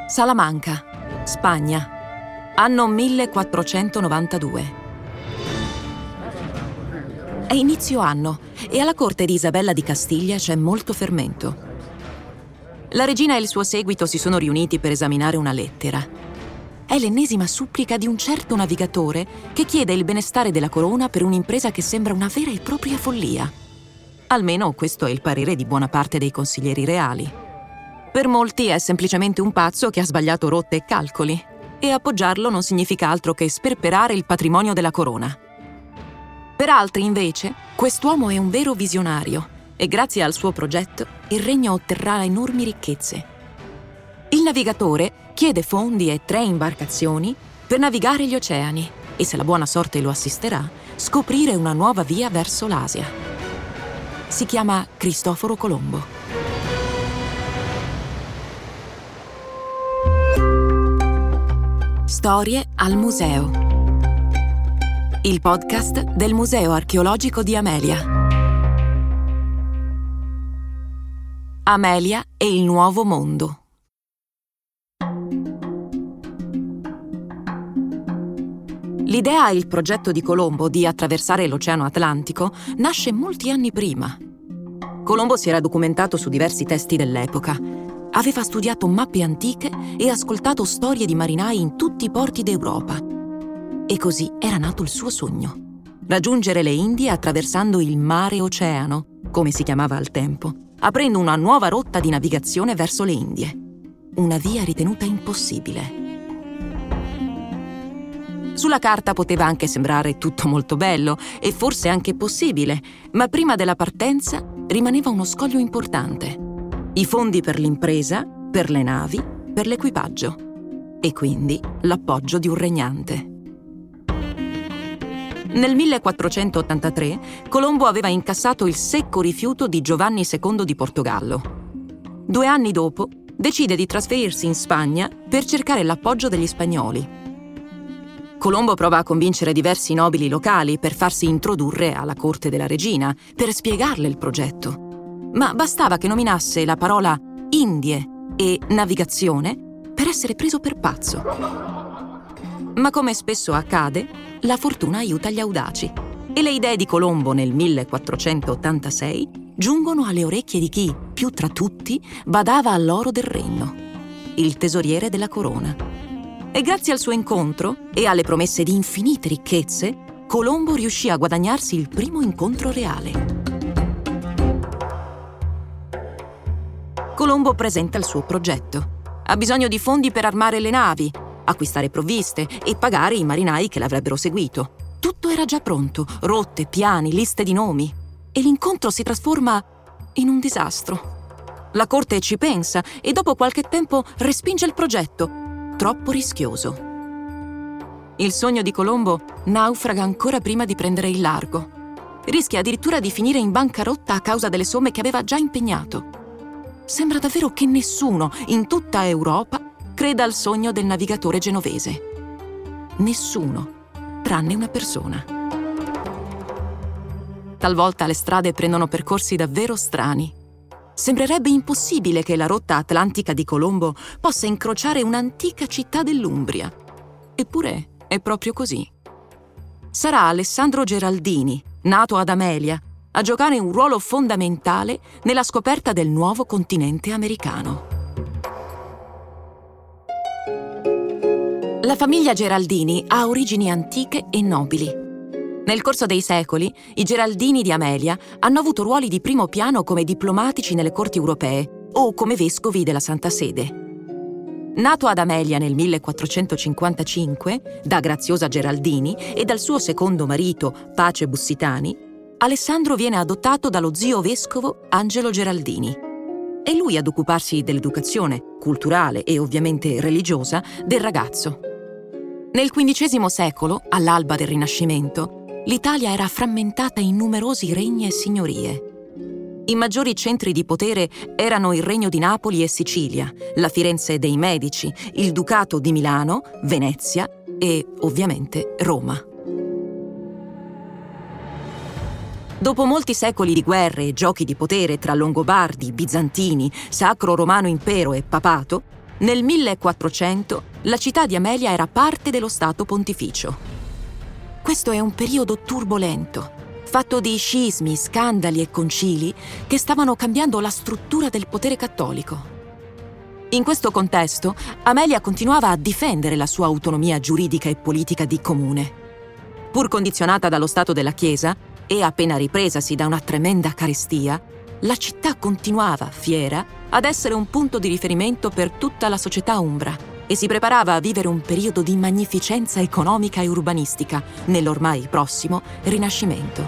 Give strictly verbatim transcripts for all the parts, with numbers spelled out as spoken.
Salamanca, Spagna, anno millequattrocentonovantadue. È inizio anno e alla corte di Isabella di Castiglia c'è molto fermento. La regina e il suo seguito si sono riuniti per esaminare una lettera. È l'ennesima supplica di un certo navigatore che chiede il benestare della corona per un'impresa che sembra una vera e propria follia. Almeno questo è il parere di buona parte dei consiglieri reali. Per molti è semplicemente un pazzo che ha sbagliato rotte e calcoli, e appoggiarlo non significa altro che sperperare il patrimonio della corona. Per altri, invece, quest'uomo è un vero visionario e grazie al suo progetto il regno otterrà enormi ricchezze. Il navigatore chiede fondi e tre imbarcazioni per navigare gli oceani e, se la buona sorte lo assisterà, scoprire una nuova via verso l'Asia. Si chiama Cristoforo Colombo. Storie al museo. Il podcast del Museo Archeologico di Amelia. Amelia e il nuovo mondo. L'idea e il progetto di Colombo di attraversare l'Oceano Atlantico nasce molti anni prima. Colombo si era documentato su diversi testi dell'epoca. Aveva studiato mappe antiche e ascoltato storie di marinai in tutti i porti d'Europa. E così era nato il suo sogno: raggiungere le Indie attraversando il Mare Oceano, come si chiamava al tempo, aprendo una nuova rotta di navigazione verso le Indie. Una via ritenuta impossibile. Sulla carta poteva anche sembrare tutto molto bello e forse anche possibile, ma prima della partenza rimaneva uno scoglio importante: i fondi per l'impresa, per le navi, per l'equipaggio e quindi l'appoggio di un regnante. Nel millequattrocentottantatré Colombo aveva incassato il secco rifiuto di Giovanni secondo di Portogallo. Due anni dopo decide di trasferirsi in Spagna per cercare l'appoggio degli spagnoli. Colombo prova a convincere diversi nobili locali per farsi introdurre alla corte della regina, per spiegarle il progetto. Ma bastava che nominasse la parola Indie e navigazione per essere preso per pazzo. Ma come spesso accade, la fortuna aiuta gli audaci e le idee di Colombo nel millequattrocentottantasei giungono alle orecchie di chi, più tra tutti, badava all'oro del regno, il tesoriere della corona. E grazie al suo incontro e alle promesse di infinite ricchezze, Colombo riuscì a guadagnarsi il primo incontro reale. Colombo presenta il suo progetto. Ha bisogno di fondi per armare le navi, acquistare provviste e pagare i marinai che l'avrebbero seguito. Tutto era già pronto: rotte, piani, liste di nomi. E l'incontro si trasforma in un disastro. La corte ci pensa e dopo qualche tempo respinge il progetto, troppo rischioso. Il sogno di Colombo naufraga ancora prima di prendere il largo. Rischia addirittura di finire in bancarotta a causa delle somme che aveva già impegnato. Sembra davvero che nessuno in tutta Europa creda al sogno del navigatore genovese. Nessuno, tranne una persona. Talvolta le strade prendono percorsi davvero strani. Sembrerebbe impossibile che la rotta atlantica di Colombo possa incrociare un'antica città dell'Umbria. Eppure è proprio così. Sarà Alessandro Geraldini, nato ad Amelia, a giocare un ruolo fondamentale nella scoperta del nuovo continente americano. La famiglia Geraldini ha origini antiche e nobili. Nel corso dei secoli, i Geraldini di Amelia hanno avuto ruoli di primo piano come diplomatici nelle corti europee o come vescovi della Santa Sede. Nato ad Amelia nel millequattrocentocinquantacinque da Graziosa Geraldini e dal suo secondo marito, Pace Bussitani, Alessandro viene adottato dallo zio vescovo Angelo Geraldini. È lui ad occuparsi dell'educazione culturale e ovviamente religiosa del ragazzo. Nel quindicesimo secolo, all'alba del Rinascimento, l'Italia era frammentata in numerosi regni e signorie. I maggiori centri di potere erano il Regno di Napoli e Sicilia, la Firenze dei Medici, il Ducato di Milano, Venezia e, ovviamente, Roma. Dopo molti secoli di guerre e giochi di potere tra Longobardi, Bizantini, Sacro Romano Impero e Papato, Nel millequattrocento la città di Amelia era parte dello Stato Pontificio. Questo è un periodo turbolento, fatto di scismi, scandali e concili che stavano cambiando la struttura del potere cattolico. In questo contesto, Amelia continuava a difendere la sua autonomia giuridica e politica di comune. Pur condizionata dallo stato della Chiesa e appena ripresasi da una tremenda carestia, la città continuava, fiera, ad essere un punto di riferimento per tutta la società umbra e si preparava a vivere un periodo di magnificenza economica e urbanistica nell'ormai prossimo Rinascimento.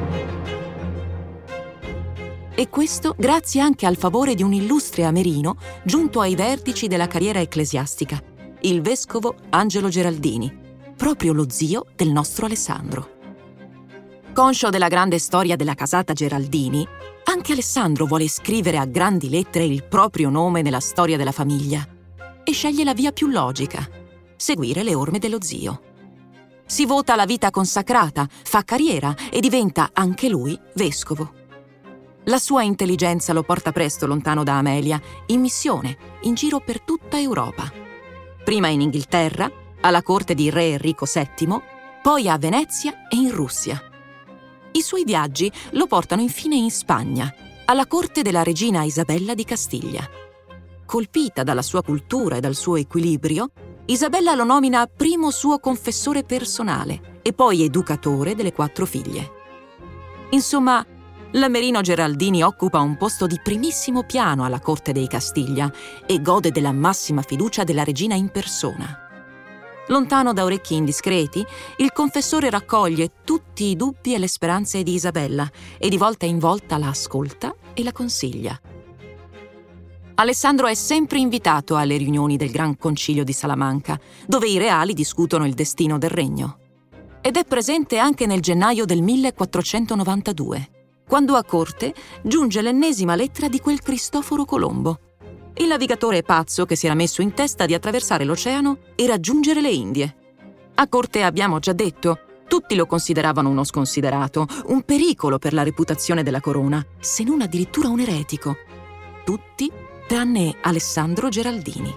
E questo grazie anche al favore di un illustre amerino giunto ai vertici della carriera ecclesiastica, il vescovo Angelo Geraldini, proprio lo zio del nostro Alessandro. Conscio della grande storia della casata Geraldini, anche Alessandro vuole scrivere a grandi lettere il proprio nome nella storia della famiglia e sceglie la via più logica: seguire le orme dello zio. Si vota la vita consacrata, fa carriera e diventa anche lui vescovo. La sua intelligenza lo porta presto lontano da Amelia, in missione, in giro per tutta Europa. Prima in Inghilterra, alla corte di re Enrico settimo, poi a Venezia e in Russia. I suoi viaggi lo portano infine in Spagna, alla corte della regina Isabella di Castiglia. Colpita dalla sua cultura e dal suo equilibrio, Isabella lo nomina primo suo confessore personale e poi educatore delle quattro figlie. Insomma, l'Amerino Geraldini occupa un posto di primissimo piano alla corte dei Castiglia e gode della massima fiducia della regina in persona. Lontano da orecchi indiscreti, il confessore raccoglie tutti i dubbi e le speranze di Isabella e di volta in volta la ascolta e la consiglia. Alessandro è sempre invitato alle riunioni del Gran Concilio di Salamanca, dove i reali discutono il destino del regno. Ed è presente anche nel gennaio del millequattrocentonovantadue, quando a corte giunge l'ennesima lettera di quel Cristoforo Colombo, il navigatore pazzo che si era messo in testa di attraversare l'oceano e raggiungere le Indie. A corte, abbiamo già detto, tutti lo consideravano uno sconsiderato, un pericolo per la reputazione della corona, se non addirittura un eretico. Tutti tranne Alessandro Geraldini.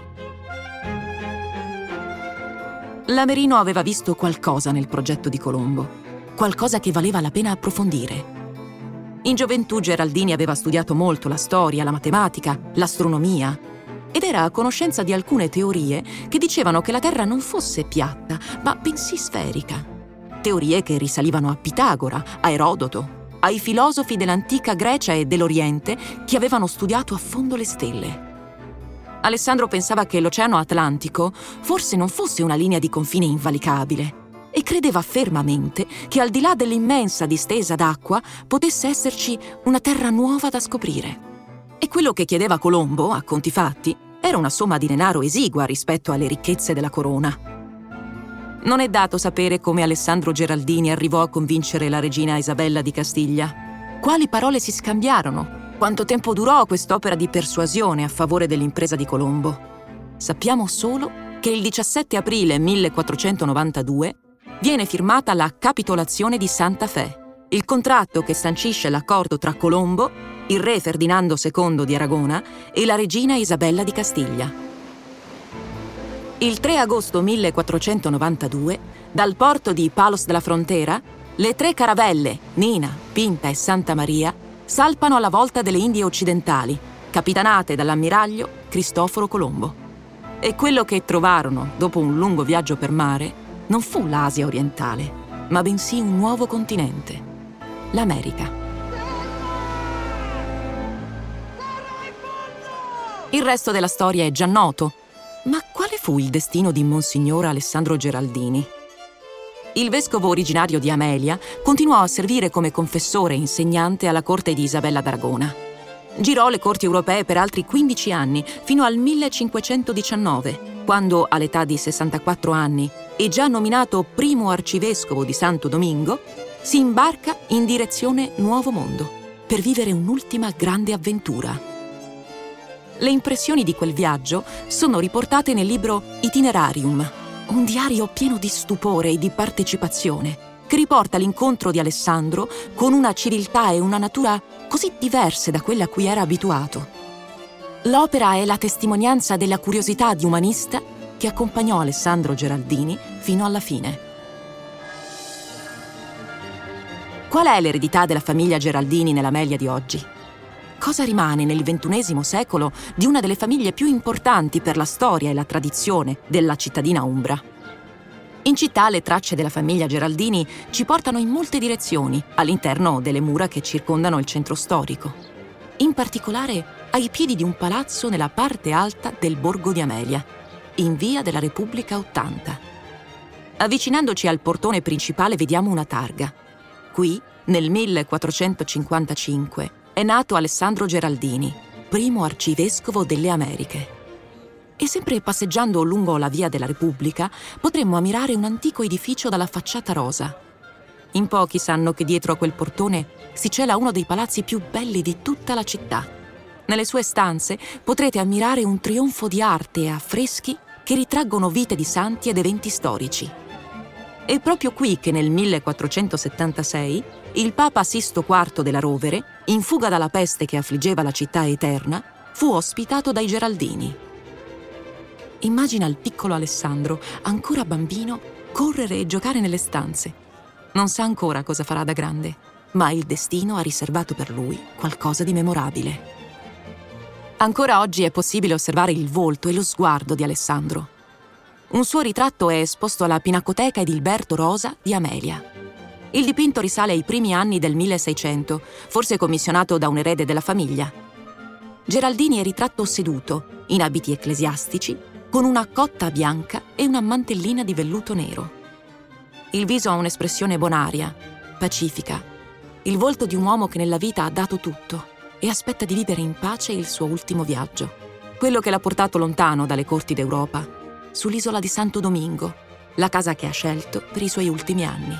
L'Amerino aveva visto qualcosa nel progetto di Colombo, qualcosa che valeva la pena approfondire. In gioventù Geraldini aveva studiato molto la storia, la matematica, l'astronomia ed era a conoscenza di alcune teorie che dicevano che la Terra non fosse piatta, ma bensì sferica. Teorie che risalivano a Pitagora, a Erodoto, ai filosofi dell'antica Grecia e dell'Oriente che avevano studiato a fondo le stelle. Alessandro pensava che l'Oceano Atlantico forse non fosse una linea di confine invalicabile e credeva fermamente che al di là dell'immensa distesa d'acqua potesse esserci una terra nuova da scoprire. E quello che chiedeva Colombo, a conti fatti, era una somma di denaro esigua rispetto alle ricchezze della corona. Non è dato sapere come Alessandro Geraldini arrivò a convincere la regina Isabella di Castiglia. Quali parole si scambiarono? Quanto tempo durò quest'opera di persuasione a favore dell'impresa di Colombo? Sappiamo solo che il diciassette aprile millequattrocentonovantadue viene firmata la Capitolazione di Santa Fe, il contratto che sancisce l'accordo tra Colombo, il re Ferdinando secondo di Aragona e la regina Isabella di Castiglia. Il tre agosto millequattrocentonovantadue, dal porto di Palos de la Frontera, le tre caravelle, Nina, Pinta e Santa Maria, salpano alla volta delle Indie occidentali, capitanate dall'ammiraglio Cristoforo Colombo. E quello che trovarono, dopo un lungo viaggio per mare, non fu l'Asia orientale, ma bensì un nuovo continente, l'America. Il resto della storia è già noto, ma quale fu il destino di Monsignor Alessandro Geraldini? Il vescovo originario di Amelia continuò a servire come confessore e insegnante alla corte di Isabella d'Aragona. Girò le corti europee per altri quindici anni, fino al millecinquecentodiciannove, quando, all'età di sessantaquattro anni e già nominato primo arcivescovo di Santo Domingo, si imbarca in direzione Nuovo Mondo per vivere un'ultima grande avventura. Le impressioni di quel viaggio sono riportate nel libro Itinerarium, un diario pieno di stupore e di partecipazione, che riporta l'incontro di Alessandro con una civiltà e una natura così diverse da quelle a cui era abituato. L'opera è la testimonianza della curiosità di umanista che accompagnò Alessandro Geraldini fino alla fine. Qual è l'eredità della famiglia Geraldini nell'Amelia di oggi? Cosa rimane nel ventunesimo secolo di una delle famiglie più importanti per la storia e la tradizione della cittadina umbra? In città le tracce della famiglia Geraldini ci portano in molte direzioni all'interno delle mura che circondano il centro storico. In particolare ai piedi di un palazzo nella parte alta del Borgo di Amelia, in via della Repubblica ottanta. Avvicinandoci al portone principale vediamo una targa. Qui, nel millequattrocentocinquantacinque, è nato Alessandro Geraldini, primo arcivescovo delle Americhe. E sempre passeggiando lungo la via della Repubblica potremmo ammirare un antico edificio dalla facciata rosa. In pochi sanno che dietro a quel portone si cela uno dei palazzi più belli di tutta la città. Nelle sue stanze potrete ammirare un trionfo di arte e affreschi che ritraggono vite di santi ed eventi storici. È proprio qui che nel millequattrocentosettantasei il Papa Sisto quarto della Rovere, in fuga dalla peste che affliggeva la città eterna, fu ospitato dai Geraldini. Immagina il piccolo Alessandro, ancora bambino, correre e giocare nelle stanze. Non sa ancora cosa farà da grande, ma il destino ha riservato per lui qualcosa di memorabile. Ancora oggi è possibile osservare il volto e lo sguardo di Alessandro. Un suo ritratto è esposto alla Pinacoteca Edilberto Rosa di Amelia. Il dipinto risale ai primi anni del milleseicento, forse commissionato da un erede della famiglia. Geraldini è ritratto seduto, in abiti ecclesiastici, con una cotta bianca e una mantellina di velluto nero. Il viso ha un'espressione bonaria, pacifica, il volto di un uomo che nella vita ha dato tutto e aspetta di vivere in pace il suo ultimo viaggio, quello che l'ha portato lontano dalle corti d'Europa, sull'isola di Santo Domingo, la casa che ha scelto per i suoi ultimi anni.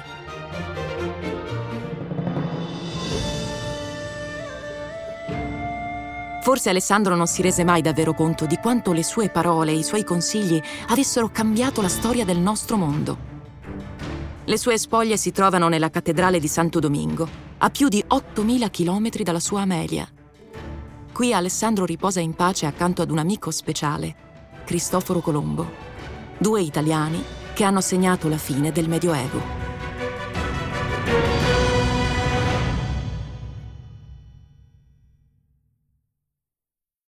Forse Alessandro non si rese mai davvero conto di quanto le sue parole e i suoi consigli avessero cambiato la storia del nostro mondo. Le sue spoglie si trovano nella cattedrale di Santo Domingo, a più di ottomila chilometri dalla sua Amelia. Qui Alessandro riposa in pace accanto ad un amico speciale, Cristoforo Colombo, due italiani che hanno segnato la fine del Medioevo.